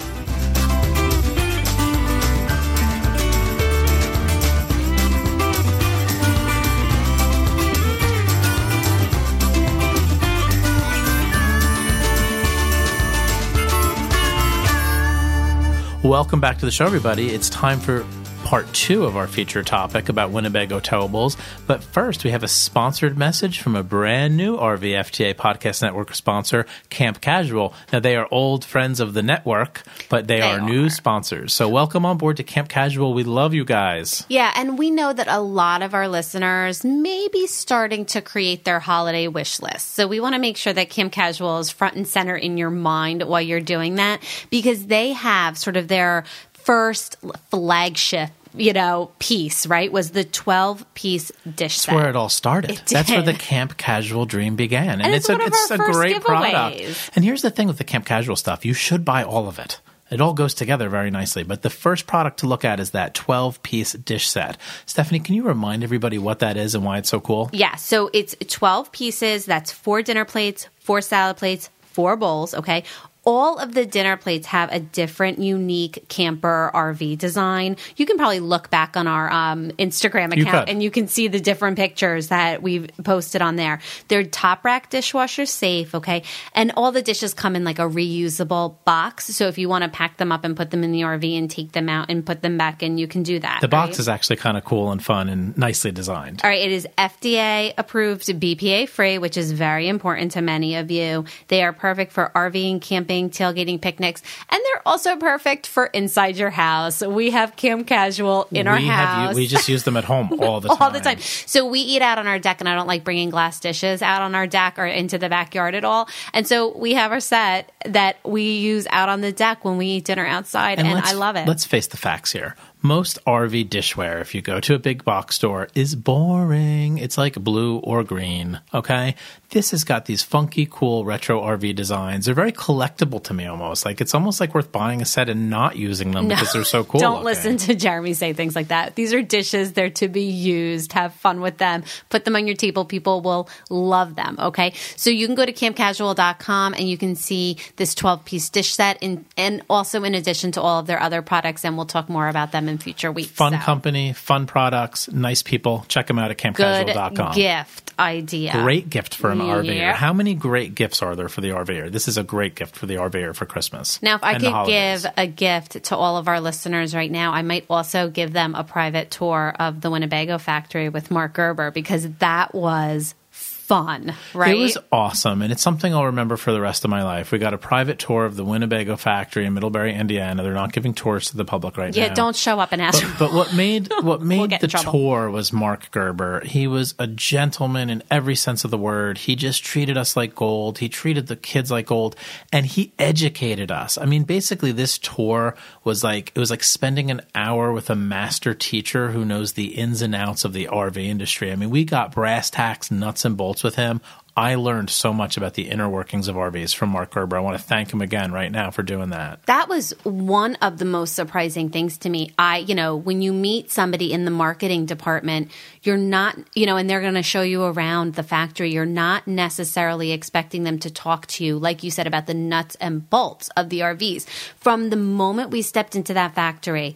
Welcome back to the show, everybody. It's time for part two of our feature topic about Winnebago towables. But first, we have a sponsored message from a brand new R V F T A Podcast Network sponsor, Camp Casual. Now, they are old friends of the network, but they, they are, are new sponsors. So welcome on board to Camp Casual. We love you guys. Yeah, and we know that a lot of our listeners may be starting to create their holiday wish list. So we want to make sure that Camp Casual is front and center in your mind while you're doing that, because they have sort of their first flagship, you know, piece, right, was the twelve-piece dish set. That's where it all started. It That's did. where the Camp Casual dream began. And, and it's, it's one a, of it's our a first great giveaways. product. And here's the thing with the Camp Casual stuff. You should buy all of it. It all goes together very nicely. But the first product to look at is that twelve-piece dish set. Stephanie, can you remind everybody what that is and why it's so cool? Yeah, so it's twelve pieces. That's four dinner plates, four salad plates, four bowls, okay? All of the dinner plates have a different, unique camper R V design. You can probably look back on our um, Instagram You account could. and you can see the different pictures that we've posted on there. They're top rack dishwasher safe, okay? And all the dishes come in like a reusable box. So if you want to pack them up and put them in the R V and take them out and put them back in, you can do that. The box right? is actually kind of cool and fun and nicely designed. All right, it is F D A approved, B P A free, which is very important to many of you. They are perfect for RVing, camping, tailgating, picnics, and they're also perfect for inside your house. We have Camp Casual in our we house. Have, we just use them at home all the time. all the time. So we eat out on our deck, and I don't like bringing glass dishes out on our deck or into the backyard at all. And so we have our set that we use out on the deck when we eat dinner outside, and, and I love it. Let's face the facts here. Most R V dishware, if you go to a big box store, is boring. It's like blue or green, okay? This has got these funky, cool retro R V designs. They're very collectible to me almost. Like it's almost like worth buying a set and not using them No, because they're so cool. Don't looking. listen to Jeremy say things like that. These are dishes. They're to be used. Have fun with them. Put them on your table. People will love them, okay? So you can go to camp casual dot com and you can see this twelve-piece dish set in, and also in addition to all of their other products, and we'll talk more about them in future weeks. Fun so. company, fun products, nice people. Check them out at camp casual dot com. Good gift idea. Great gift for an Yeah. RVer. How many great gifts are there for the RVer? This is a great gift for the RVer for Christmas. Now, if I and the could holidays. give a gift to all of our listeners right now, I might also give them a private tour of the Winnebago factory with Mark Gerber, because that was fun, right? It was awesome, and it's something I'll remember for the rest of my life. We got a private tour of the Winnebago factory in Middlebury, Indiana. They're not giving tours to the public right yeah, now. don't show up and ask. But, but what made what made We'll get the in trouble. tour was Mark Gerber. He was a gentleman in every sense of the word. He just treated us like gold. He treated the kids like gold, and he educated us. I mean, basically, this tour was like it was like spending an hour with a master teacher who knows the ins and outs of the R V industry. I mean, we got brass tacks, nuts and bolts with him. I learned so much about the inner workings of R Vs from Mark Gerber. I want to thank him again right now for doing that. That was one of the most surprising things to me. I, you know, when you meet somebody in the marketing department, you're not, you know, and they're going to show you around the factory, you're not necessarily expecting them to talk to you, like you said, about the nuts and bolts of the R Vs. From the moment we stepped into that factory,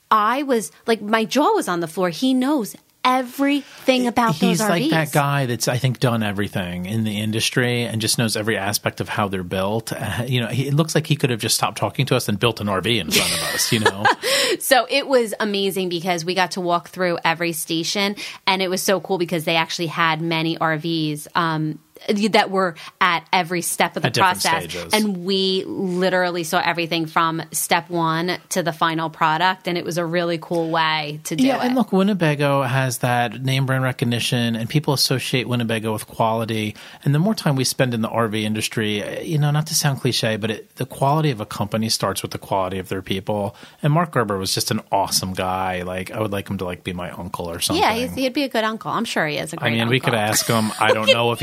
I was like, my jaw was on the floor. He knows everything about He's those R Vs. like that guy that's, I think, done everything in the industry and just knows every aspect of how they're built. Uh, you know, he, it looks like he could have just stopped talking to us and built an R V in front of us, you know? So it was amazing because we got to walk through every station, and it was so cool because they actually had many R Vs um, that were at every step of the At different process. stages. And we literally saw everything from step one to the final product, and it was a really cool way to do yeah, it. and look, Winnebago has that name brand recognition, and people associate Winnebago with quality. And the more time we spend in the R V industry, you know, not to sound cliche, but it, the quality of a company starts with the quality of their people. And Mark Gerber was just an awesome guy. Like, I would like him to like be my uncle or something. Yeah, he's, he'd be a good uncle. I'm sure he is a great I mean, uncle. we could ask him. I don't know if he's available.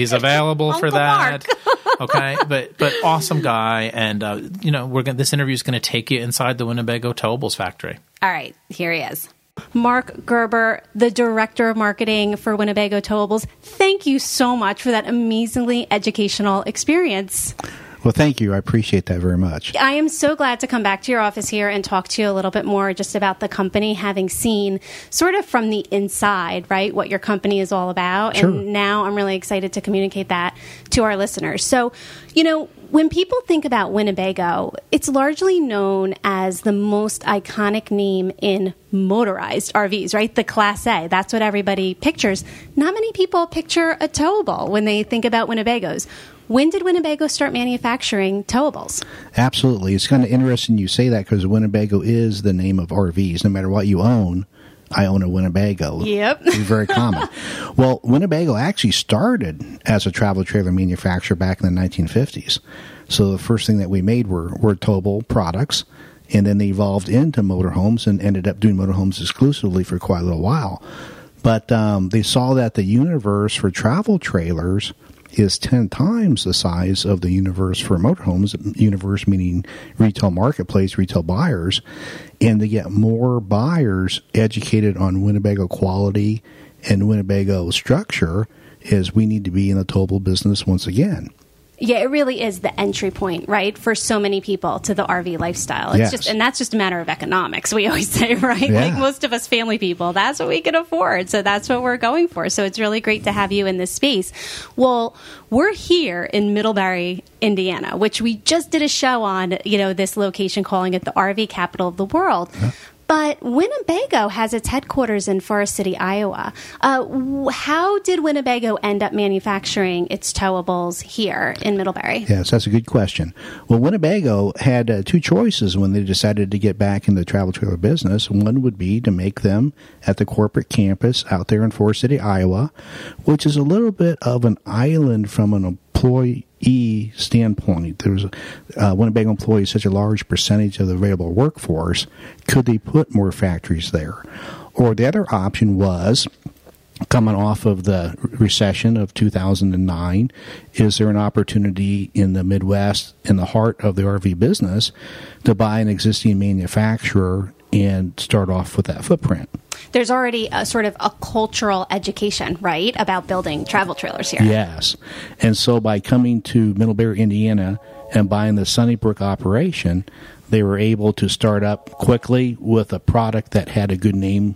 available Uncle for that. Mark. Okay, but but awesome guy, and uh, you know we're gonna, this interview is going to take you inside the Winnebago Towables factory. All right, here he is. Mark Gerber, the Director of Marketing for Winnebago Towables. Thank you so much for that amazingly educational experience. Well, thank you. I appreciate that very much. I am so glad to come back to your office here and talk to you a little bit more just about the company, having seen sort of from the inside, right, what your company is all about. Sure. And now I'm really excited to communicate that to our listeners. So, you know, when people think about Winnebago, it's largely known as the most iconic name in motorized R Vs, right? The Class A. That's what everybody pictures. Not many people picture a towable when they think about Winnebagos. When did Winnebago start manufacturing towables? Absolutely. It's kind of interesting you say that because Winnebago is the name of R Vs. No matter what you own, I own a Winnebago. Yep. It's very common. Well, Winnebago actually started as a travel trailer manufacturer back in the nineteen fifties. So the first thing that we made were, were towable products, and then they evolved into motorhomes and ended up doing motorhomes exclusively for quite a little while. But um, they saw that the universe for travel trailers is ten times the size of the universe for motorhomes, universe meaning retail marketplace, retail buyers, and to get more buyers educated on Winnebago quality and Winnebago structure is we need to be in the towable business once again. Yeah, it really is the entry point, right, for so many people to the R V lifestyle. It's Yes. just, and that's just a matter of economics, we always say, right? Yeah. Like most of us family people, that's what we can afford. So that's what we're going for. So it's really great to have you in this space. Well, we're here in Middlebury, Indiana, which we just did a show on, you know, this location, calling it the R V capital of the world. Yeah. But Winnebago has its headquarters in Forest City, Iowa. Uh, w- how did Winnebago end up manufacturing its towables here in Middlebury? Yes, that's a good question. Well, Winnebago had uh, two choices when they decided to get back in the travel trailer business. One would be to make them at the corporate campus out there in Forest City, Iowa, which is a little bit of an island from an employee standpoint. There was a, uh, Winnebago employees such a large percentage of the available workforce. Could they put more factories there? Or the other option was, coming off of the recession of two thousand nine, is there an opportunity in the Midwest, in the heart of the R V business, to buy an existing manufacturer and start off with that footprint? There's already a sort of a cultural education, right, about building travel trailers here. Yes. And so by coming to Middlebury, Indiana, and buying the Sunnybrook operation, they were able to start up quickly with a product that had a good name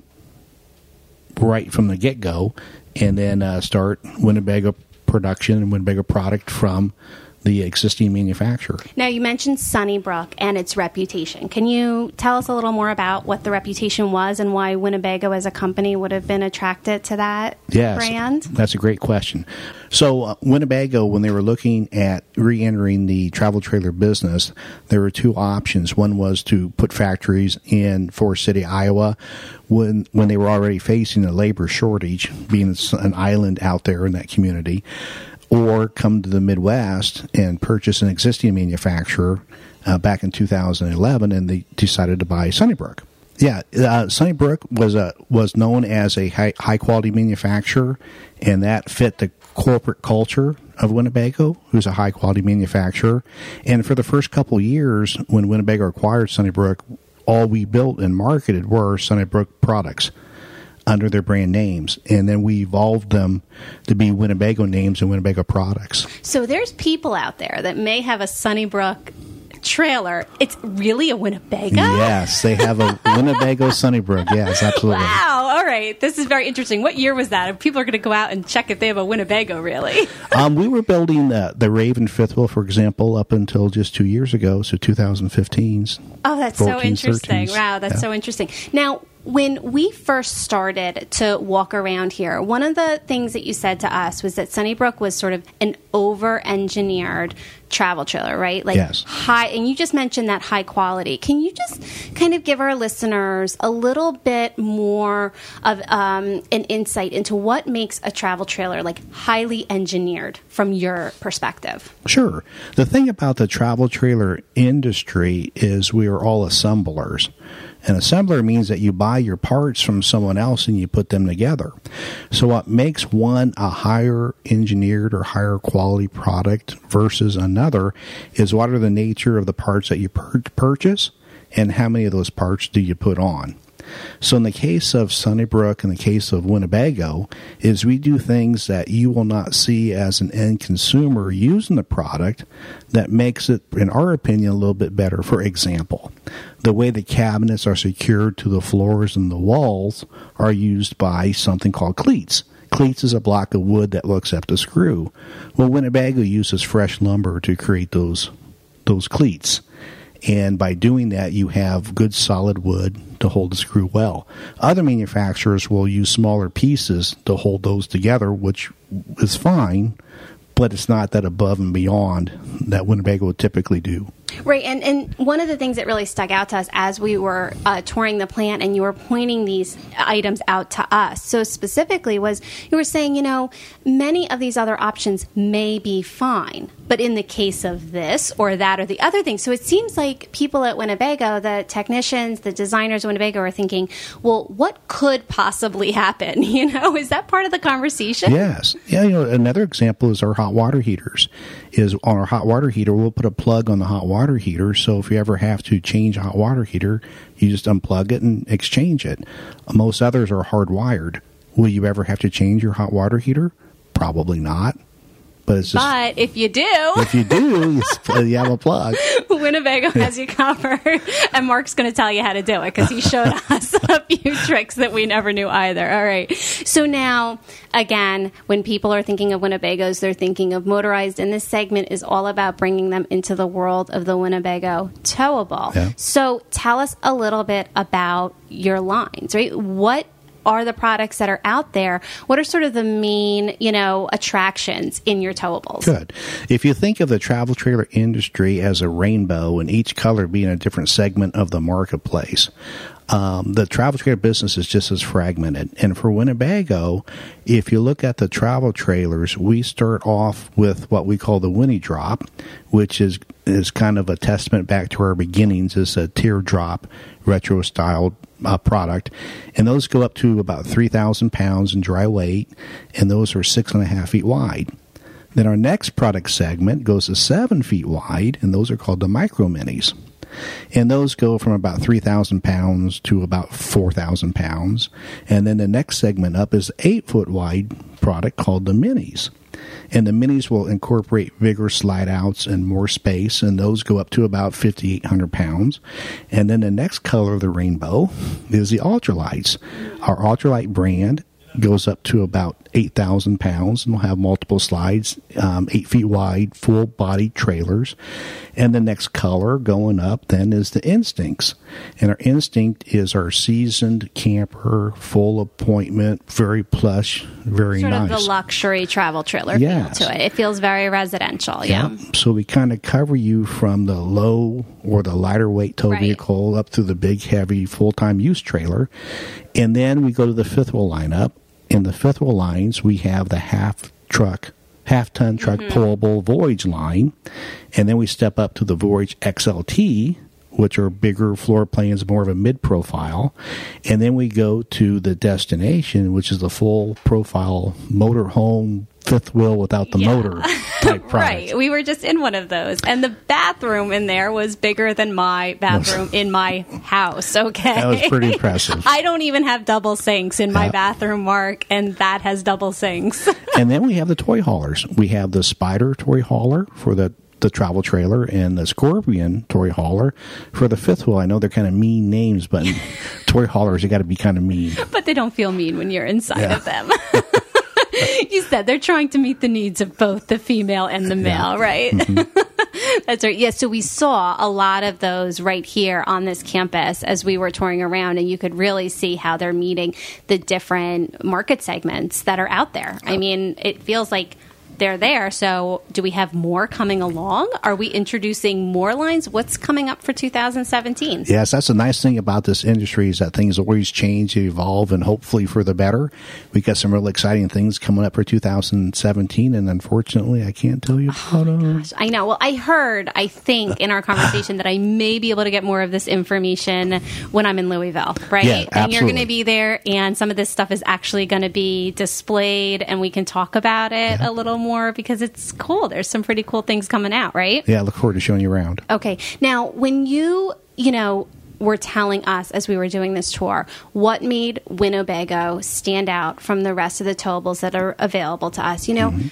right from the get-go, and then uh, start Winnebago production and Winnebago product from the existing manufacturer. Now, you mentioned Sunnybrook and its reputation. Can you tell us a little more about what the reputation was and why Winnebago as a company would have been attracted to that yes, brand? That's a great question. So uh, Winnebago, when they were looking at re-entering the travel trailer business, there were two options. One was to put factories in Forest City, Iowa, when when they were already facing a labor shortage, being an island out there in that community, or come to the Midwest and purchase an existing manufacturer uh, back in two thousand eleven, and they decided to buy Sunnybrook. Yeah, uh, Sunnybrook was a was known as a high, high quality manufacturer, and that fit the corporate culture of Winnebago, who's a high quality manufacturer. And for the first couple of years, when Winnebago acquired Sunnybrook, all we built and marketed were Sunnybrook products under their brand names, and then we evolved them to be Winnebago names and Winnebago products. So there's people out there that may have a Sunnybrook trailer. It's really a Winnebago? Yes, they have a Winnebago Sunnybrook. Yes, absolutely. Wow. All right. This is very interesting. What year was that? People are going to go out and check if they have a Winnebago, really. um, we were building the, the Raven fifth wheel, for example, up until just two years ago, so two thousand fifteens. Oh, that's so interesting. thirteens. Wow, that's yeah. so interesting. Now, when we first started to walk around here, one of the things that you said to us was that Sunnybrook was sort of an over-engineered travel trailer, right? Like yes. high, and you just mentioned that high quality. Can you just kind of give our listeners a little bit more of um, an insight into what makes a travel trailer like highly engineered from your perspective? Sure. The thing about the travel trailer industry is we are all assemblers. An assembler means that you buy your parts from someone else and you put them together. So what makes one a higher engineered or higher quality product versus another is what are the nature of the parts that you pur- purchase and how many of those parts do you put on. So in the case of Sunnybrook, in the case of Winnebago, is we do things that you will not see as an end consumer using the product that makes it, in our opinion, a little bit better. For example, the way the cabinets are secured to the floors and the walls are used by something called cleats. Cleats is a block of wood that looks up the screw. Well, Winnebago uses fresh lumber to create those those cleats. And by doing that, you have good solid wood to hold the screw well. Other manufacturers will use smaller pieces to hold those together, which is fine, but it's not that above and beyond that Winnebago would typically do. Right, and, and one of the things that really stuck out to us as we were uh, touring the plant and you were pointing these items out to us, so specifically was you were saying, you know, many of these other options may be fine, but in the case of this or that or the other thing, so it seems like people at Winnebago, the technicians, the designers of Winnebago are thinking, well, what could possibly happen? You know, is that part of the conversation? Yes. Yeah, you know, another example is our hot water heaters. Is on our hot water heater, we'll put a plug on the hot water heater, so if you ever have to change a hot water heater, you just unplug it and exchange it. Most others are hardwired. Will you ever have to change your hot water heater? Probably not. But it's just, but if you do, if you do, you, you have a plug. Winnebago has you covered, and Mark's going to tell you how to do it because he showed us a few tricks that we never knew either. All right. So now, again, when people are thinking of Winnebagos, they're thinking of motorized, and this segment is all about bringing them into the world of the Winnebago towable. Yeah. So tell us a little bit about your lines, right? What are the products that are out there? What are sort of the main, you know, attractions in your towables? Good. If you think of the travel trailer industry as a rainbow and each color being a different segment of the marketplace, um, the travel trailer business is just as fragmented. And for Winnebago, if you look at the travel trailers, we start off with what we call the Winnie Drop, which is is kind of a testament back to our beginnings as a teardrop retro styled uh, product. And those go up to about three thousand pounds in dry weight, and those are six and a half feet wide. Then our next product segment goes to seven feet wide, and those are called the Micro Minis. And those go from about three thousand pounds to about four thousand pounds. And then the next segment up is eight foot wide product called the Minis. And the Minis will incorporate bigger slide outs and more space, and those go up to about fifty-eight hundred pounds. And then the next color of the rainbow is the Ultralights. Our Ultralight brand goes up to about eight thousand pounds and will have multiple slides, um, eight feet wide, full body trailers. And the next color going up then is the Instincts. And our Instinct is our seasoned camper, full appointment, very plush, very sort nice. Sort of the luxury travel trailer yes. feel to it. It feels very residential, yeah. yeah. So we kind of cover you from the low or the lighter weight tow right. vehicle up to the big, heavy, full-time use trailer. And then we go to the fifth wheel lineup. In the fifth wheel lines, we have the half truck, half ton truck mm-hmm. pullable Voyage line. And then we step up to the Voyage X L T, which are bigger floor plans, more of a mid profile. And then we go to the Destination, which is the full profile motorhome fifth wheel without the yeah. motor type product. Right. We were just in one of those. And the bathroom in there was bigger than my bathroom in my house. Okay. That was pretty impressive. I don't even have double sinks in my yeah. bathroom, Mark, and that has double sinks. And then we have the toy haulers. We have the Spider toy hauler for the the travel trailer and the Scorpion toy hauler for the fifth wheel. I know they're kind of mean names, but toy haulers, you got to be kind of mean. But they don't feel mean when you're inside yeah. of them. You said they're trying to meet the needs of both the female and the male, yeah. right? Mm-hmm. That's right. Yes, yeah, so we saw a lot of those right here on this campus as we were touring around, and you could really see how they're meeting the different market segments that are out there. I mean, it feels like they're there. So do we have more coming along? Are we introducing more lines? What's coming up for two thousand seventeen? Yes, that's the nice thing about this industry is that things always change, evolve, and hopefully for the better. We got some really exciting things coming up for two thousand seventeen, and unfortunately, I can't tell you about them. Gosh, I know. Well, I heard, I think, in our conversation that I may be able to get more of this information when I'm in Louisville, right? Yeah, and absolutely. you're going to be there, and some of this stuff is actually going to be displayed, and we can talk about it Yeah. a little more because it's cool. There's some pretty cool things coming out, right? Yeah, I look forward to showing you around. Okay. Now, when you, you know, were telling us as we were doing this tour, what made Winnebago stand out from the rest of the towables that are available to us, you know, mm-hmm.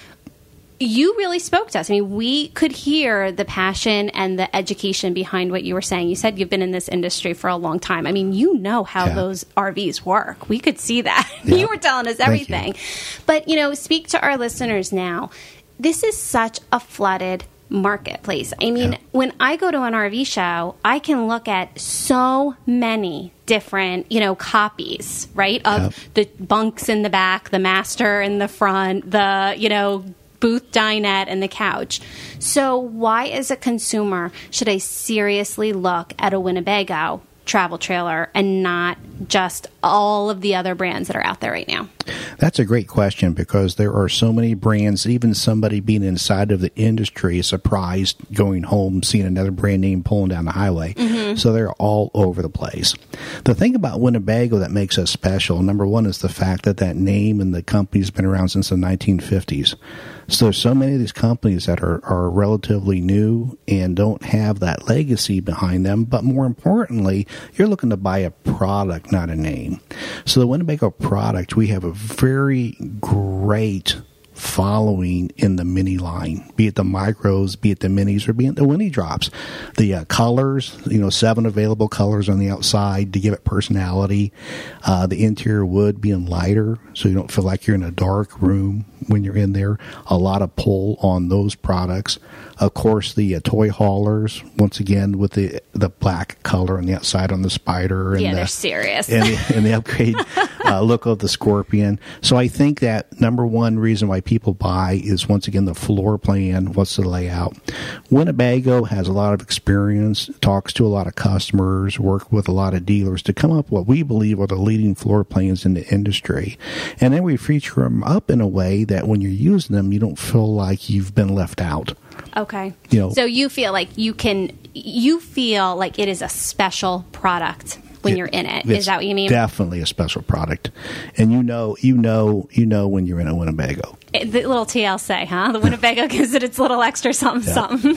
you really spoke to us. I mean, we could hear the passion and the education behind what you were saying. You said you've been in this industry for a long time. I mean, you know how yeah. those R Vs work. We could see that. Yeah. You were telling us everything. You. But, you know, speak to our listeners now. This is such a flooded marketplace. I mean, yeah. when I go to an R V show, I can look at so many different, you know, copies, right, of yeah. the bunks in the back, the master in the front, the, you know, booth dinette and the couch. So why, as a consumer, should I seriously look at a Winnebago travel trailer and not just all of the other brands that are out there right now? That's a great question because there are so many brands, even somebody being inside of the industry is surprised going home, seeing another brand name pulling down the highway. Mm-hmm. So they're all over the place. The thing about Winnebago that makes us special, number one, is the fact that that name and the company's been around since the nineteen fifties. So there's so many of these companies that are, are relatively new and don't have that legacy behind them. But more importantly, you're looking to buy a product, not a name. So the Winnebago product, we have a very great following in the mini line, be it the micros, be it the minis, or be it the Winnie drops. The uh, colors, you know, seven available colors on the outside to give it personality. Uh, the interior wood being lighter, so you don't feel like you're in a dark room when you're in there. A lot of pull on those products. Of course, the uh, toy haulers, once again, with the the black color on the outside on the Spider. And yeah, the, they're serious. And the, and the upgrade uh, look of the Scorpion. So I think that number one reason why people buy is, once again, the floor plan, what's the layout. Winnebago has a lot of experience, talks to a lot of customers, work with a lot of dealers to come up with what we believe are the leading floor plans in the industry. And then we feature them up in a way that when you're using them, you don't feel like you've been left out. Okay. You know, so you feel like you can, you feel like it is a special product when it, you're in it. Is that what you mean? Definitely a special product. And you know, you know, you know when you're in a Winnebago. It, the little T L C, huh? The Winnebago gives it its little extra something, yeah. something.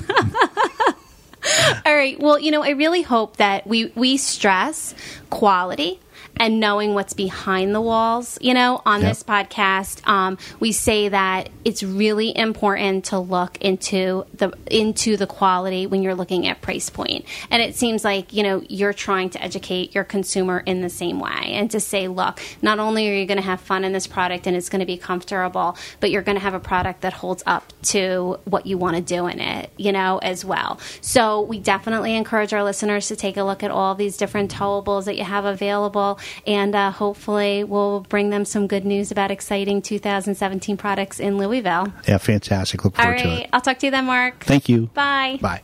All right. Well, you know, I really hope that we, we stress quality and knowing what's behind the walls, you know, on yep. this podcast. Um, we say that it's really important to look into the into the quality when you're looking at price point. And it seems like, you know, you're trying to educate your consumer in the same way and to say, look, not only are you going to have fun in this product and it's going to be comfortable, but you're going to have a product that holds up to what you want to do in it, you know, as well. So we definitely encourage our listeners to take a look at all these different towables that you have available. And uh, hopefully we'll bring them some good news about exciting two thousand seventeen products in Louisville. Yeah, fantastic. Look forward All right. to it. I'll talk to you then, Mark. Thank you. Bye. Bye.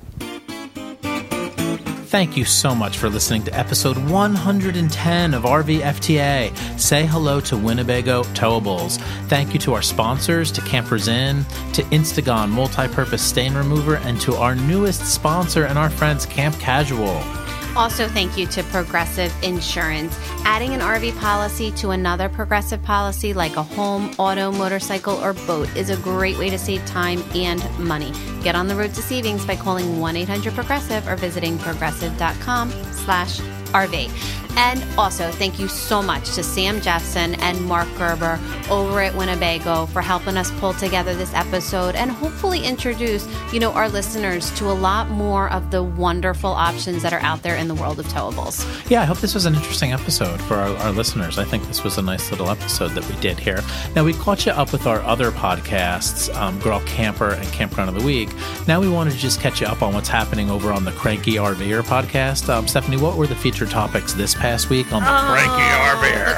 Thank you so much for listening to episode one hundred ten of R V F T A. Say hello to Winnebago Towables. Thank you to our sponsors, to Campers Inn, to Instagon Multi-Purpose Stain Remover, and to our newest sponsor and our friends, Camp Casual. Also, thank you to Progressive Insurance. Adding an R V policy to another Progressive policy like a home, auto, motorcycle, or boat is a great way to save time and money. Get on the road to savings by calling one eight hundred progressive or visiting progressive.com slash RV. And also, thank you so much to Sam Jeffson and Mark Gerber over at Winnebago for helping us pull together this episode and hopefully introduce, you know, our listeners to a lot more of the wonderful options that are out there in the world of towables. Yeah, I hope this was an interesting episode for our, our listeners. I think this was a nice little episode that we did here. Now, we caught you up with our other podcasts, um, Girl Camper and Campground of the Week. Now we wanted to just catch you up on what's happening over on the Cranky RVer podcast. Um, Stephanie, what were the featured topics this past week on the oh, Cranky RVer? The Cranky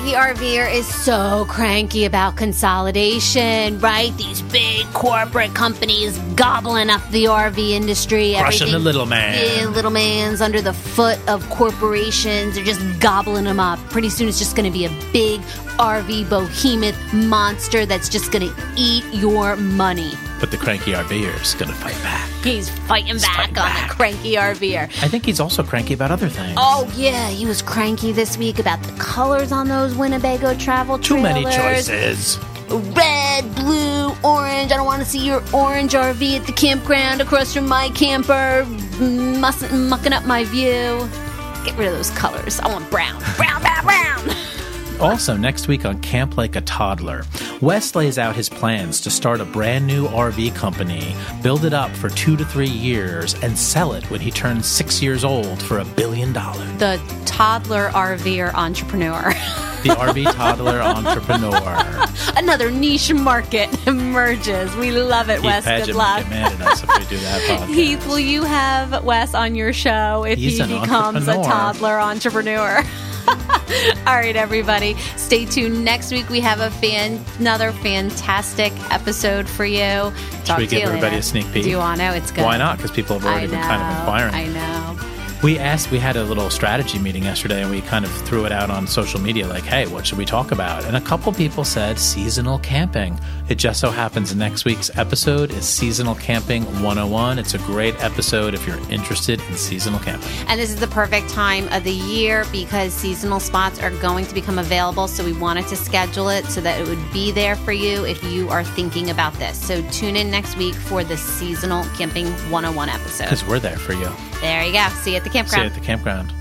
cranky RVer is so cranky about consolidation, right? These big corporate companies gobbling up the R V industry. Crushing the little man. Yeah, little man's under the foot of corporations. They're just gobbling them up. Pretty soon it's just going to be a big R V behemoth monster that's just going to eat your money. But the cranky RVer is going to fight back. He's fighting He's back fighting on back. the cranky RVer. I think he's also cranky about other things. Oh, yeah, he was cranky this week about the colors on those Winnebago travel Too trailers. many choices. Red, blue, orange. I don't want to see your orange R V at the campground across from my camper, mustn't mucking up my view. Get rid of those colors. I want brown. Brown, brown, brown. Also, next week on Camp Like a Toddler, Wes lays out his plans to start a brand new R V company, build it up for two to three years, and sell it when he turns six years old for a billion dollars. The toddler RVer entrepreneur. The R V toddler entrepreneur. Another niche market emerges. We love it, Heath Wes. Padgett Good might luck. get mad at us if we do that podcast. Heath, will you have Wes on your show if He's he an becomes a entrepreneur. toddler entrepreneur? All right, everybody. Stay tuned. Next week, we have a fan, another fantastic episode for you. Talk Should we to give you everybody later. a sneak peek? Do you want to? It's good. Why not? Because people have already I know, been kind of inquiring. I know. We asked, we had a little strategy meeting yesterday, and we kind of threw it out on social media like, hey, what should we talk about? And a couple people said seasonal camping. It just so happens next week's episode is Seasonal Camping one oh one. It's a great episode if you're interested in seasonal camping. And this is the perfect time of the year because seasonal spots are going to become available. So we wanted to schedule it so that it would be there for you if you are thinking about this. So tune in next week for the Seasonal Camping one oh one episode. Because we're there for you. There you go. See you at the See you campground. at the campground.